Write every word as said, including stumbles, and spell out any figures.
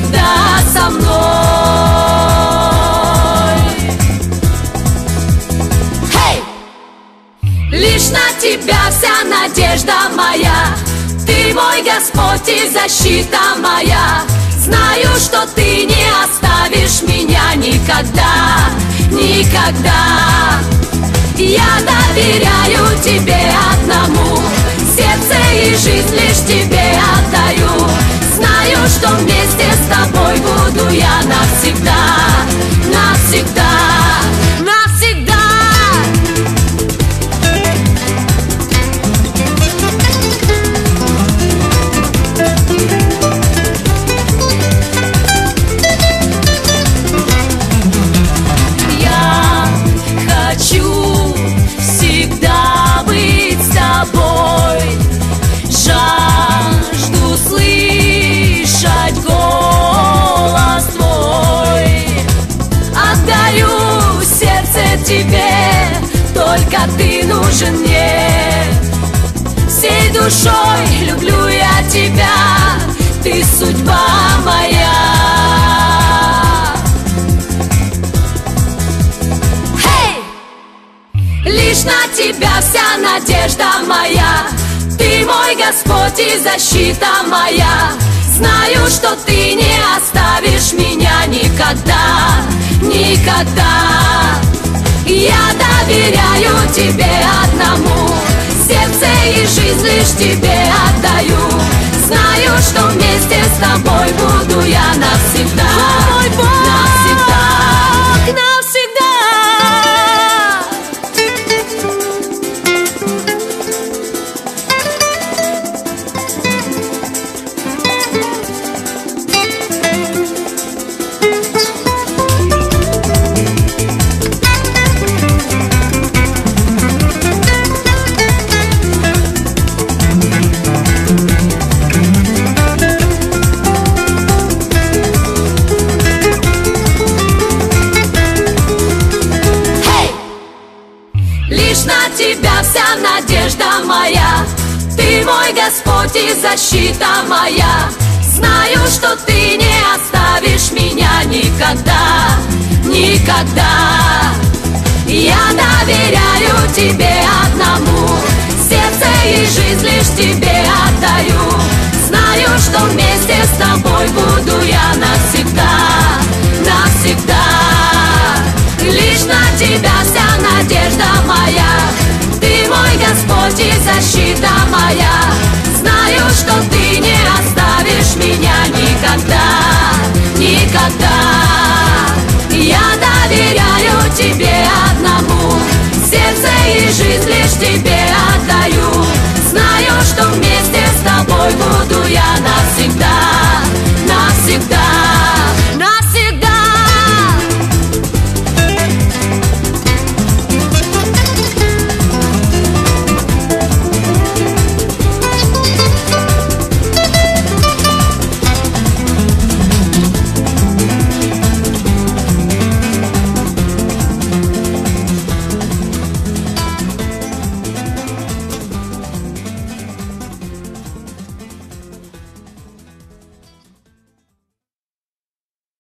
навсегда со мной. Hey! Лишь на тебя вся надежда моя, ты мой Господь и защита моя. Знаю, что ты не оставишь меня никогда, никогда. Я доверяю тебе одному, сердце и жизнь лишь тебе отдаю. Знаю, что вместе с тобой буду я навсегда, навсегда, навсегда. Я хочу всегда быть с тобой, жажду слышать голос твой. Отдаю сердце тебе, только ты нужен мне. Всей душой люблю я тебя, ты судьба моя. Лишь на тебя вся надежда моя, ты мой Господь и защита моя. Знаю, что ты не оставишь меня никогда, никогда. Я доверяю тебе одному, сердце и жизнь лишь тебе отдаю. Знаю, что вместе с тобой буду я навсегда, мой Бог, навсегда, навсегда. Лишь на тебя вся надежда моя, ты мой Господь и защита моя. Знаю, что ты не оставишь меня никогда, никогда. Я доверяю тебе одному, сердце и жизнь лишь тебе отдаю. Знаю, что вместе с тобой буду я навсегда, навсегда. Лишь на тебя вся надежда моя, ты мой Господь и защита моя. Знаю, что ты не оставишь меня никогда, никогда. Я доверяю тебе одному, сердце и жизнь лишь тебе отдаю. Знаю, что мне